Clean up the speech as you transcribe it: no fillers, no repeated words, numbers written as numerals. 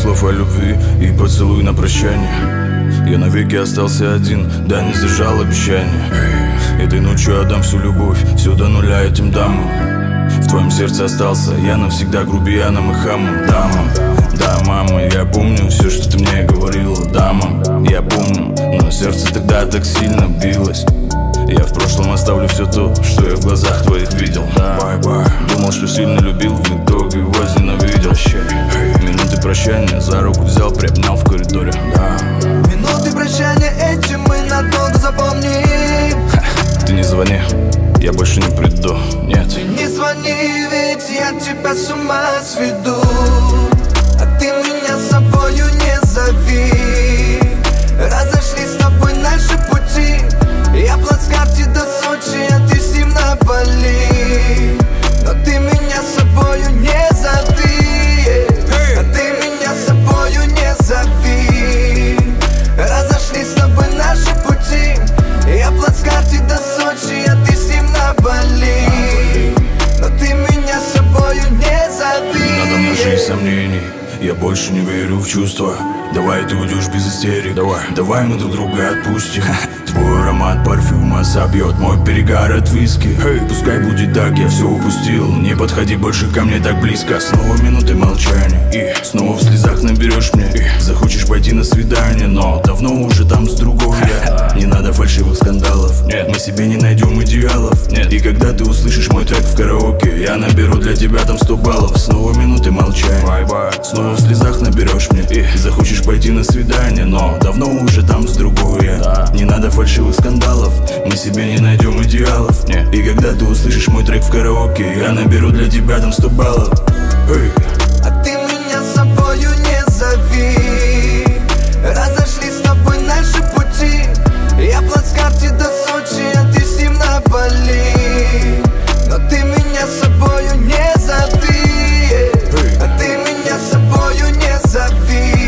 слов о любви и поцелуй на прощание. Я навеки остался один, да не сдержал обещания. Этой ночью отдам всю любовь, все до нуля этим дамам. В твоем сердце остался я навсегда грубияном и хамом. Дамам, да, мама, я помню все, что ты мне говорила. Дамам, я помню, но сердце тогда так сильно билось. Я в прошлом оставлю все то, что я в глазах твоих видел. Бай-бай. Думал, что сильно любил, в итоге возненавидел. Минуты прощания за руку взял, приобнял в коридоре. Минуты прощания эти мы надолго запомним. Ты не звони, я больше не приду, нет. Ты не звони, ведь я тебя с ума сведу. А ты меня с собою не зови. Разошлись с тобой наши пути. Я в плацкарте до Сочи, а ты с ним на Бали. Но ты меня с собою не зови. А ты меня с собою не зови. Разошлись с тобой наши пути. Я в плацкарте до Сочи, а ты с ним на Бали. Но ты меня с собою не зови. Надо мной сомнений, я больше не верю в чувства. Давай ты уйдешь без истерик. Давай мы друг друга отпустим. Твой аромат парфюма собьет мой перегар от виски. Пускай будет так, я все упустил. Не подходи больше ко мне так близко. Снова минуты молчания, и снова в слезах наберешь мне. Захочешь пойти на свидание, но давно уже там с другой я. Не надо фальшивых скандалов, нет, мы себе не найдем идеалов, нет. И когда ты услышишь мой трек в караоке, я наберу для тебя там 100 баллов. Снова минуты молчания, снова в слезах наберешь мне. И захочешь пойти на свидание, но давно уже там с другой я. Не надо фальшивых скандалов, мы себе не найдем идеалов, нет. И когда ты услышишь мой трек в караоке, я наберу для тебя там 100 баллов. А ты меня с собою не зови. Разошлись с тобой наши пути. Я в плацкарте до Сочи, а ты с ним на Бали. Но ты меня с собою не зови. А ты меня с собою не зови.